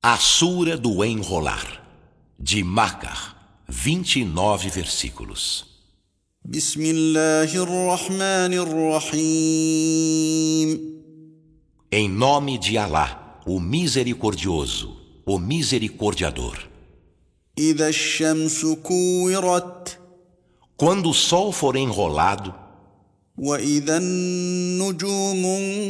A Sura do Enrolar, de Makkah, 29 versículos. Bismillahirrahmanirrahim. Em nome de Alá, o Misericordioso, o Misericordiador. إذا الشمس كورت Quando o sol for enrolado, وإذا النجوم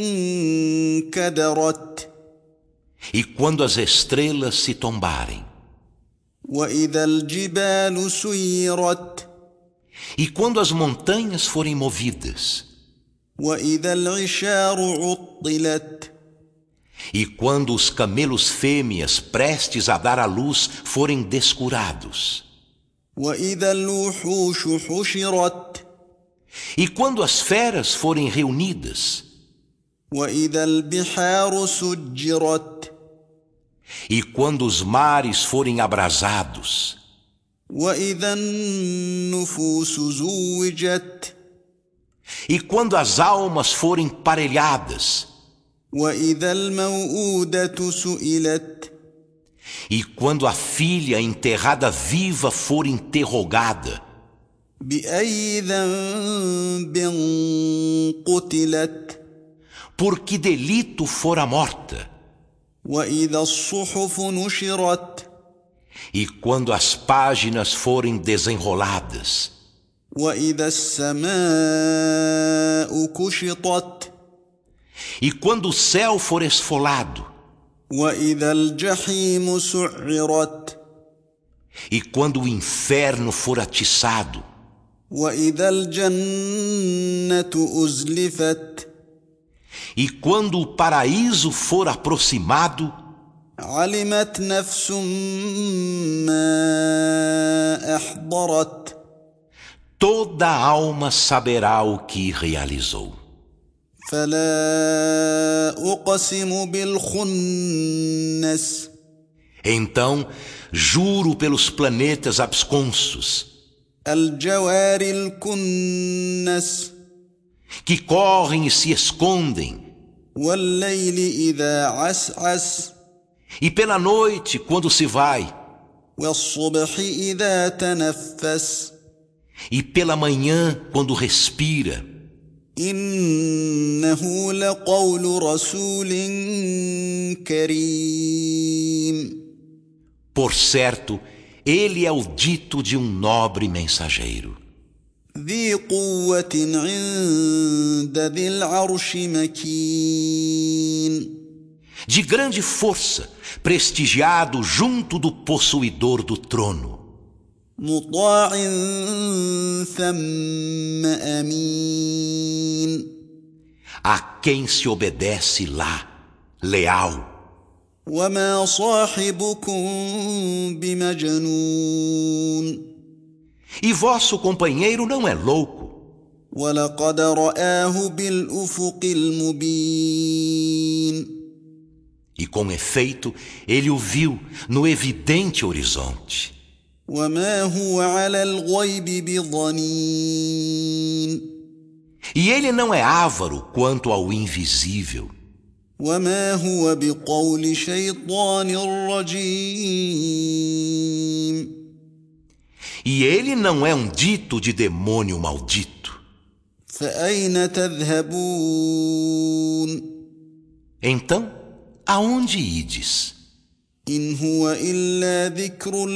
انكدرت e quando as estrelas se tombarem, وإذا الجبال سيرت e quando as montanhas forem movidas, وإذا العشار عطلت e quando os camelos fêmeas prestes a dar à luz forem descurados, وإذا الوحوش حشرت e quando as feras forem reunidas, وإذا البحار سجرت e quando os mares forem abrasados, وإذا النفوس زوجت e quando as almas forem parelhadas, وإذا الموءودة سئلت e quando a filha enterrada viva for interrogada, بأي ذنب قتلت por que delito fora morta, وإذا الصحف نشرت e quando as páginas forem desenroladas, وإذا السماء كشطت e quando o céu for esfolado, وإذا الجحيم سعرت e quando o inferno for atiçado, وإذا الجنة أزلفت e quando o paraíso for aproximado, علمت نفس ما أحضرت toda alma saberá o que realizou. فلا أقسم بالخنس Então, juro pelos planetas absconsos, الجوار الكنس que correm e se escondem, والليل إذا عسعس e pela noite, quando se vai, والصبح إذا تنفس e pela manhã, quando respira. إنه لقول رسول كريم Por certo, ele é o dito de um nobre mensageiro, ذي قوة عند ذي العرش مكين de grande força, prestigiado junto do possuidor do trono, مطاع ثم أمين a quem se obedece lá, leal. وما صاحبكم بمجنون E vosso companheiro não é louco, ولقد رآه بالأفق المبين e com efeito ele o viu no evidente horizonte. وما هو على الغيب بضنين E ele não é avaro quanto ao invisível, وما هو بقول شيطان رجيم e ele não é um dito de demônio maldito. فأين تذهبون Então, aonde ides? إن هو إلا ذكر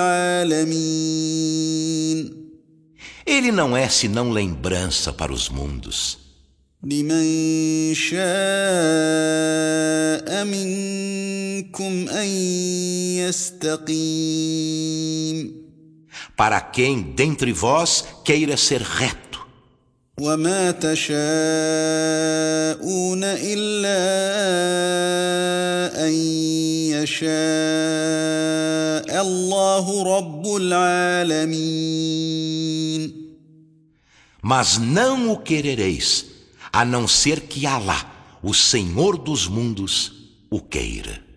للعالمين Ele não é senão lembrança para os mundos, لمن شاء منكم أن يستقيم para quem dentre vós queira ser reto. وما تشاءون إلا أن يشاء الله رب العالمين Mas não o querereis, a não ser que Alá, o Senhor dos mundos, o queira.